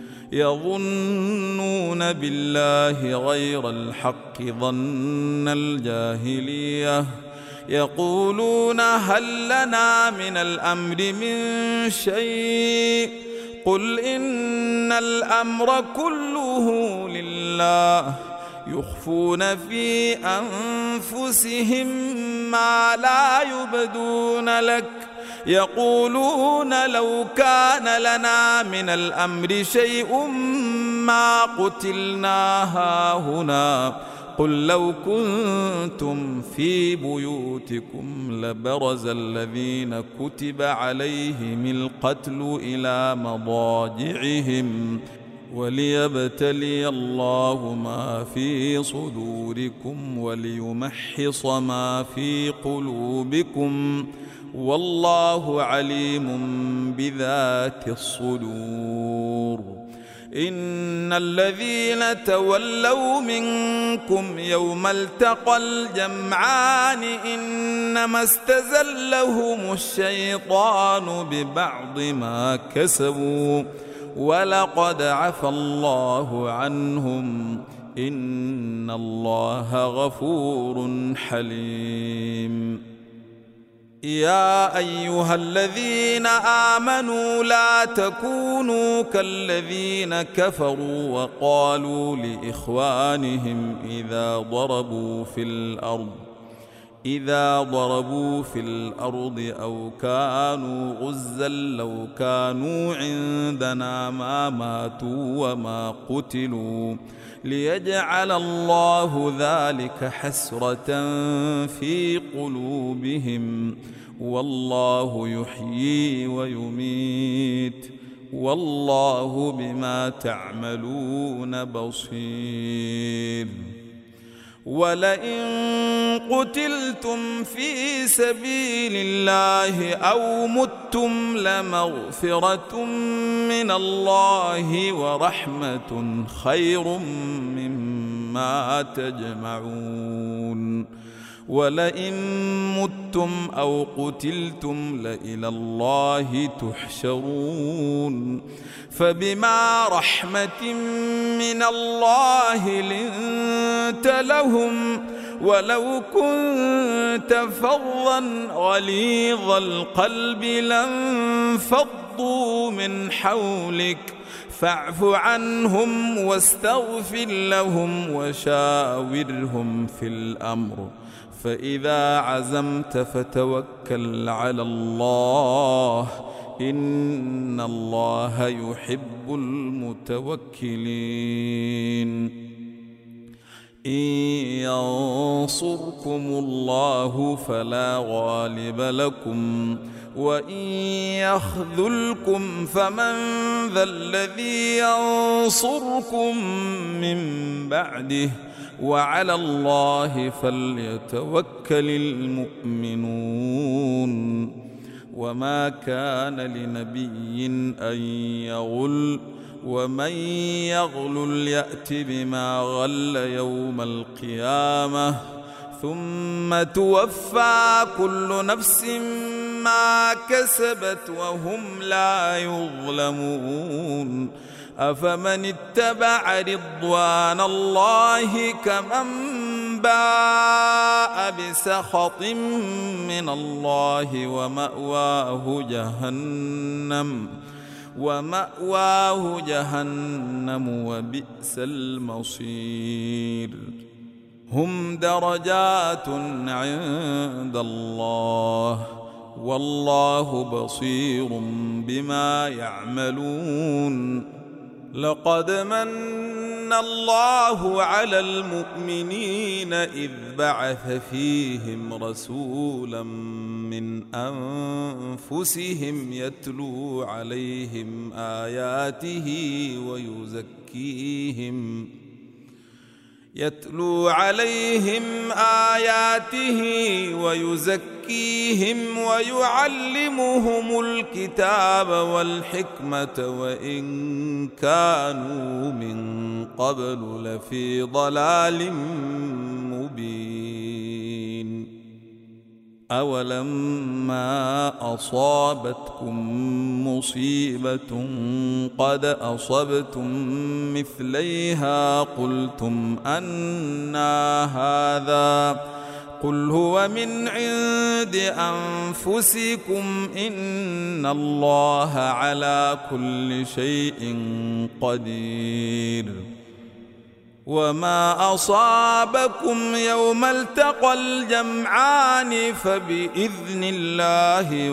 يظنون بالله غير الحق ظن الجاهلية يقولون هل لنا من الأمر من شيء قل إن الأمر كله لله يخفون في أنفسهم ما لا يبدون لك يقولون لو كان لنا من الأمر شيء ما قتلنا هاهنا قل لو كنتم في بيوتكم لبرز الذين كتب عليهم القتل إلى مضاجعهم وليبتلي الله ما في صدوركم وليمحص ما في قلوبكم والله عليم بذات الصدور إن الذين تولوا منكم يوم التقى الجمعان إنما استزلهم الشيطان ببعض ما كسبوا ولقد عفى الله عنهم إن الله غفور حليم يا أيها الذين آمنوا لا تكونوا كالذين كفروا وقالوا لإخوانهم إذا ضربوا في الأرض أو كانوا غزا لو كانوا عندنا ما ماتوا وما قتلوا ليجعل الله ذلك حسرة في قلوبهم والله يحيي ويميت والله بما تعملون بصير ولئن قتلتم في سبيل الله أو متم لمغفرة من الله ورحمة خير مما تجمعون ولئن متم أو قتلتم لإلى الله تحشرون فبما رحمة من الله لنت لهم ولو كنت فظا غليظ القلب لانفضوا من حولك فاعف عنهم واستغفر لهم وشاورهم في الأمر فإذا عزمت فتوكل على الله إن الله يحب المتوكلين إن ينصركم الله فلا غالب لكم وإن يخذلكم فمن ذا الذي ينصركم من بعده وعلى الله فليتوكل المؤمنون وما كان لنبي أن يغل ومن يغل يأت بما غل يوم القيامة ثم توفى كل نفس ما كسبت وهم لا يظلمون أفمن اتبع رضوان الله كمن باء بسخط من الله ومأواه جهنم ومأواه جهنم وبئس المصير. هم درجات عند الله والله بصير بما يعملون. لقد من الله على المؤمنين إذ بعث فيهم رسولا من أنفسهم يتلو عليهم آياته ويزكيهم ويعلمهم الكتاب والحكمة وإن كانوا من قبل لفي ضلال مبين. أولما أصابتكم مصيبة قد أصبتم مثليها قلتم أنى هذا قل هو من عند أنفسكم إن الله على كل شيء قدير. وما أصابكم يوم التقى الجمعان فبإذن الله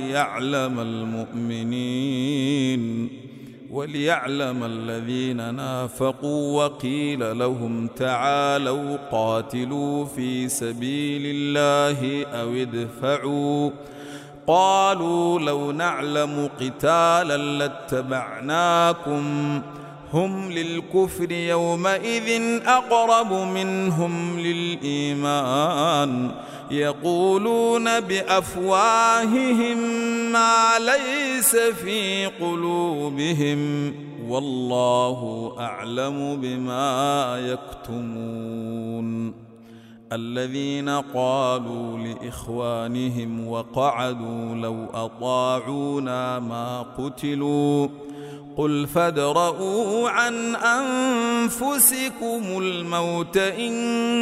وليعلم الذين نافقوا وقيل لهم تعالوا قاتلوا في سبيل الله أو ادفعوا قالوا لو نعلم قتالا لاتبعناكم هم للكفر يومئذ أقرب منهم للإيمان يقولون بأفواههم ما ليس في قلوبهم والله أعلم بما يكتمون. الذين قالوا لإخوانهم وقعدوا لو أطاعونا ما قتلوا قل فادرءوا عن أنفسكم الموت إن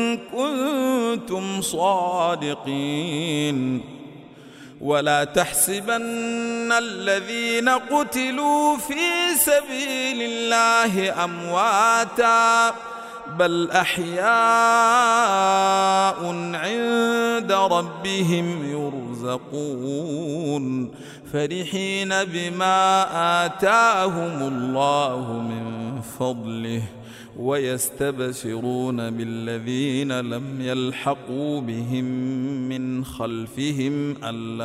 كنتم صادقين. ولا تحسبن الذين قتلوا في سبيل الله أمواتا بل أحياء عند ربهم يرزقون فرحين بما آتاهم الله من فضله ويستبشرون بالذين لم يلحقوا بهم من خلفهم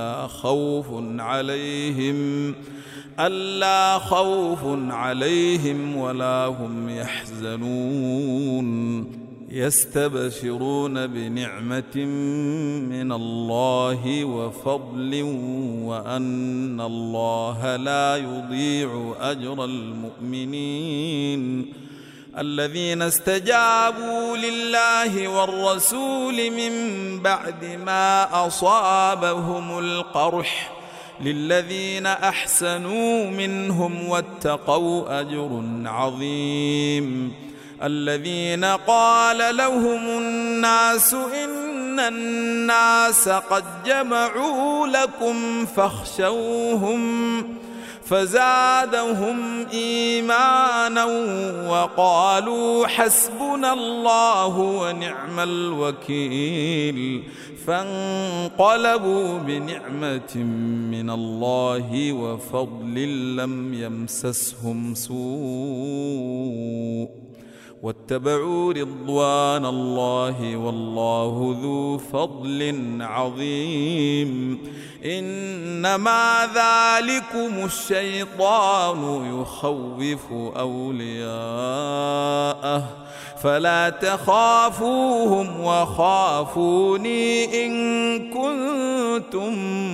ألا خوف عليهم ولا هم يحزنون. يستبشرون بنعمة من الله وفضل وأن الله لا يضيع أجر المؤمنين. الذين استجابوا لله والرسول من بعد ما أصابهم القرح للذين أحسنوا منهم واتقوا أجر عظيم. الذين قال لهم الناس إن الناس قد جمعوا لكم فاخشوهم فزادهم إيمانا وقالوا حسبنا الله ونعم الوكيل فانقلبوا بنعمة من الله وفضل لم يمسسهم سوء واتبعوا رضوان الله والله ذو فضل عظيم. إنما ذلكم الشيطان يخوف أولياءه فلا تخافوهم وخافوني إن كنتم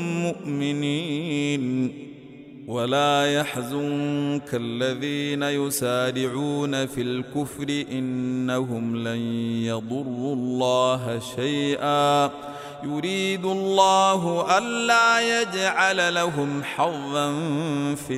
مؤمنين. ولا يحزنك الذين يسارعون في الكفر إنهم لن يضروا الله شيئا يريد الله ألا يجعل لهم حظا في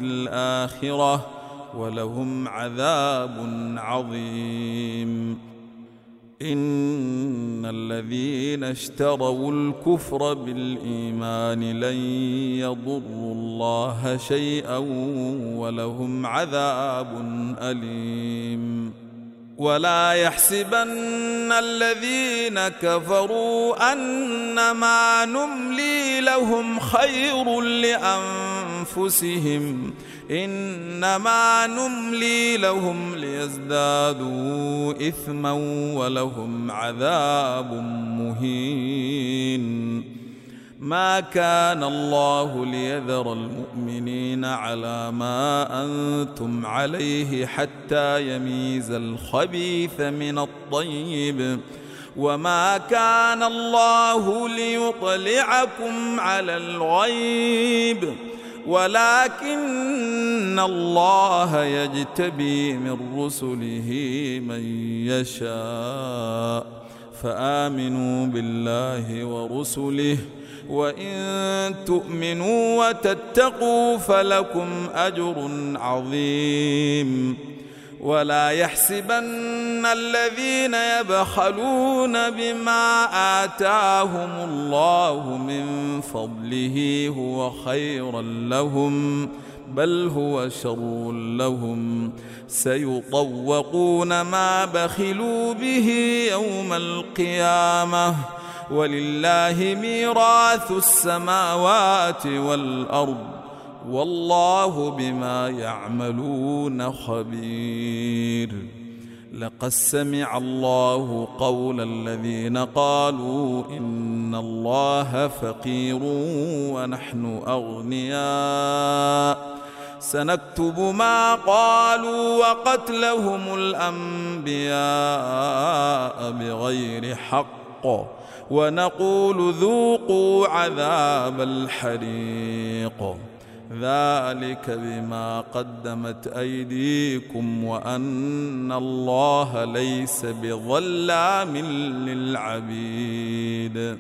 الآخرة ولهم عذاب عظيم. إن الذين اشتروا الكفر بالإيمان لن يضروا الله شيئا ولهم عذاب أليم. ولا يحسبن الذين كفروا أنما نملي لهم خير لأنفسهم إنما نملي لهم ليزدادوا إثما ولهم عذاب مهين. ما كان الله ليذر المؤمنين على ما أنتم عليه حتى يميز الخبيث من الطيب وما كان الله ليطلعكم على الغيب ولكن الله يجتبي من رسله من يشاء فآمنوا بالله ورسله وإن تؤمنوا وتتقوا فلكم أجر عظيم. ولا يحسبن الذين يبخلون بما آتاهم الله من فضله هو خيرا لهم بل هو شر لهم سيطوقون ما بخلوا به يوم القيامة ولله ميراث السماوات والأرض والله بما يعملون خبير. لقد سمع الله قول الذين قالوا إن الله فقير ونحن أغنياء سنكتب ما قالوا وقتلهم الأنبياء بغير حق ونقول ذوقوا عذاب الحريق ذلك بما قدمت أيديكم وأن الله ليس بظلام للعبيد.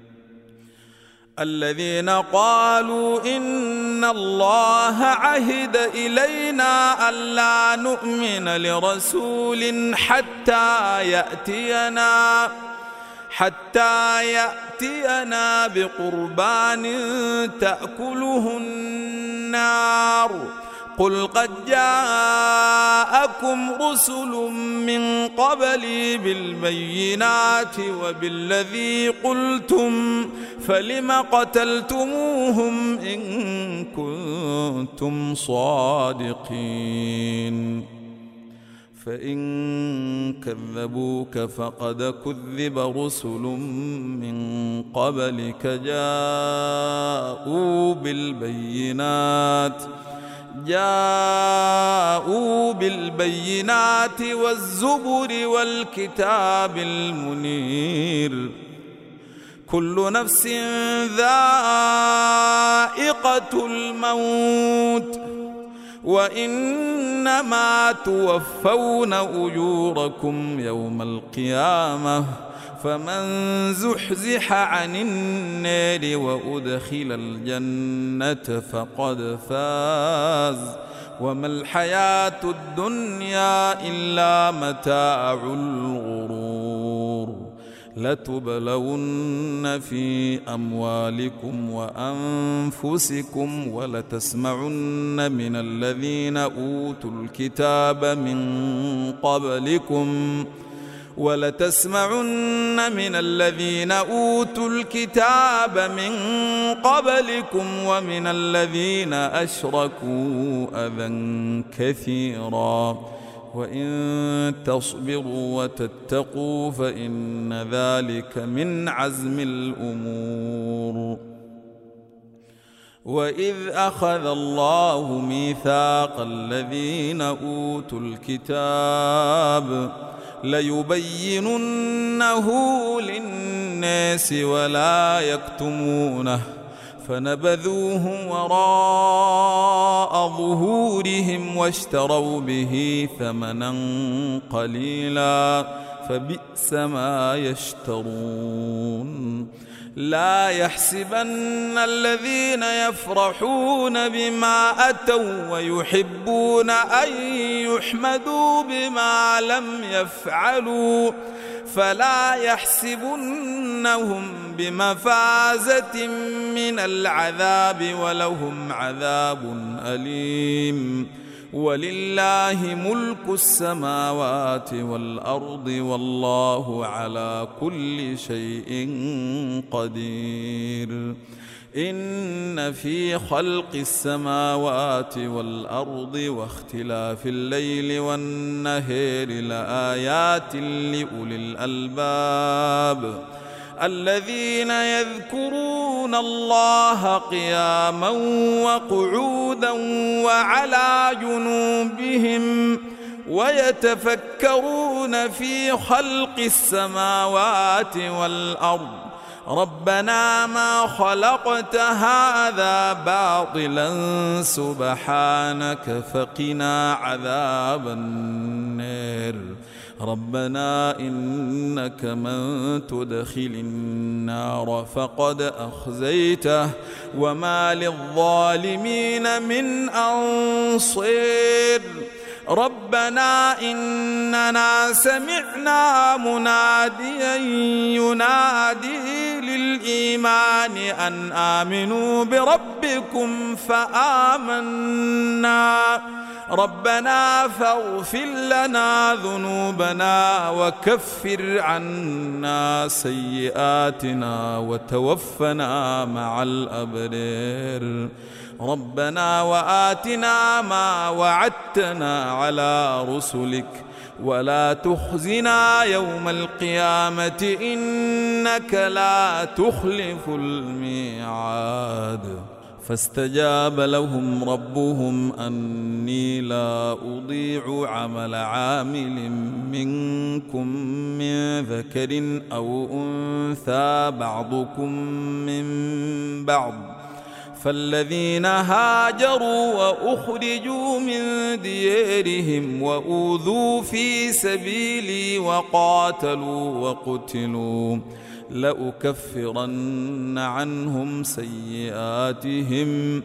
الذين قالوا إن الله عهد إلينا ألا نؤمن لرسول حتى يأتينا بقربان تأكله النار قل قد جاءكم رسل من قبلي بالبينات وبالذي قلتم فلم قتلتموهم إن كنتم صادقين. فإن كذبوك فقد كذب رسل من قبلك جاءوا بالبينات والزبر والكتاب المنير. كل نفس ذائقة الموت وإنما توفون أجوركم يوم القيامة فمن زحزح عن النار وأدخل الجنة فقد فاز وما الحياة الدنيا إلا متاع الغرور. لتبلون في أموالكم وأنفسكم ولتسمعن من الذين أوتوا الكتاب من قبلكم ومن الذين أشركوا أذى كثيرا وإن تصبروا وتتقوا فإن ذلك من عزم الأمور. وإذ أخذ الله ميثاق الذين أوتوا الكتاب ليبيننه للناس ولا يكتمونه فنبذوه وراء ظهورهم واشتروا به ثمنا قليلا فبئس ما يشترون لا يحسبن الذين يفرحون بما أتوا ويحبون أن يحمدوا بما لم يفعلوا فلا يحسبنهم بمفازة من العذاب ولهم عذاب أليم ولله ملك السماوات والأرض والله على كل شيء قدير إن في خلق السماوات والأرض واختلاف الليل والنهار لآيات لأولي الألباب الذين يذكرون الله قياما وقعودا وعلى جنوبهم ويتفكرون في خلق السماوات والأرض ربنا ما خلقت هذا باطلا سبحانك فقنا عذاب النار ربنا إنك من تدخل النار فقد أخزيته وما للظالمين من أنصير ربنا إننا سمعنا مناديا ينادي للإيمان أن آمنوا بربكم فآمنا ربنا فاغفر لنا ذنوبنا وكفر عنا سيئاتنا وتوفنا مع الأبرار ربنا وآتنا ما وعدتنا على رسلك ولا تخزنا يوم القيامة إنك لا تخلف الميعاد فاستجاب لهم ربهم أني لا أضيع عمل عامل منكم من ذكر أو أنثى بعضكم من بعض فالذين هاجروا وأخرجوا من ديارهم وأوذوا في سبيلي وقاتلوا وقتلوا لأكفرن عنهم سيئاتهم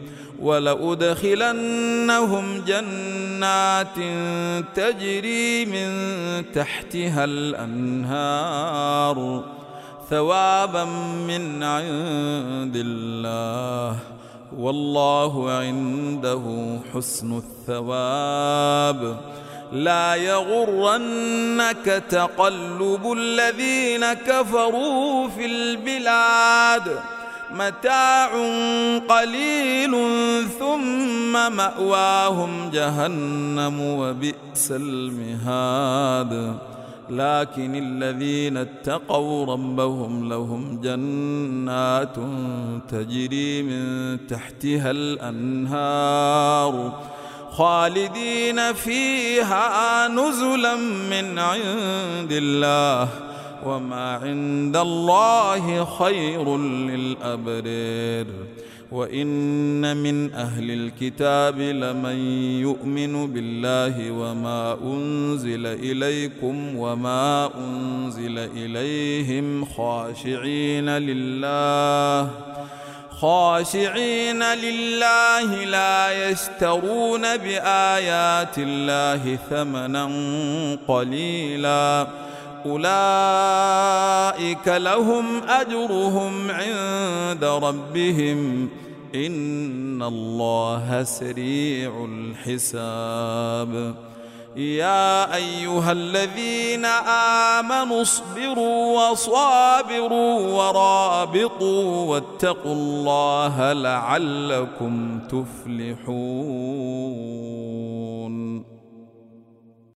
ولأدخلنهم جنات تجري من تحتها الأنهار ثوابا من عند الله والله عنده حسن الثواب لا يغرنك تقلب الذين كفروا في البلاد متاع قليل ثم مأواهم جهنم وبئس المهاد لكن الذين اتقوا ربهم لهم جنات تجري من تحتها الأنهار خالدين فيها نزلا من عند الله وما عند الله خير للأبرار وإن من أهل الكتاب لمن يؤمن بالله وما أنزل إليكم وما أنزل إليهم خاشعين لله لا يشترون بآيات الله ثمنا قليلا أولئك لهم أجرهم عند ربهم إن الله سريع الحساب يا أيها الذين آمنوا اصبروا وصابروا ورابطوا واتقوا الله لعلكم تفلحون